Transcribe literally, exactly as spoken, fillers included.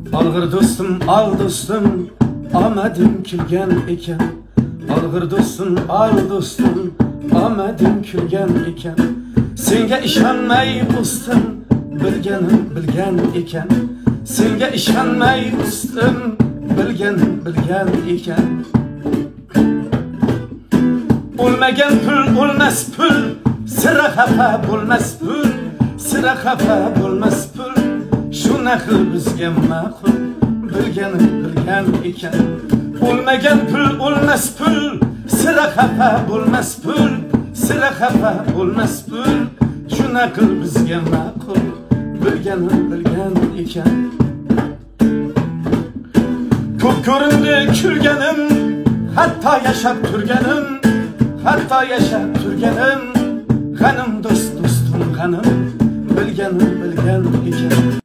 Alg'ir do'stim, al do'stim, omadim kulgan ekan. Alg'ir do'stim, al do'stim, omadim kulgan ekan. Senga ishonmay o'stim, bilganim bilgan ekan. Senga ishonmay o'stim, bilganim bilgan ekan. O'lmagan pul, o'lmas pul, sira xafa bo'lmas pul, sira xafa bo'lmas pul. Shuna qil bizga ma'qul, bilganim bilgan ekan. O'lmagan pul, o'lmas pul, sira xafa bo'lmas pul, sira xafa bo'lmas pul. Shuna qil bizga ma'qul, bilganim bilgan ekan. Ko'p ko'rindi kulganim, hatto yashab turganim, hatto yashab turganim, g'anim do'st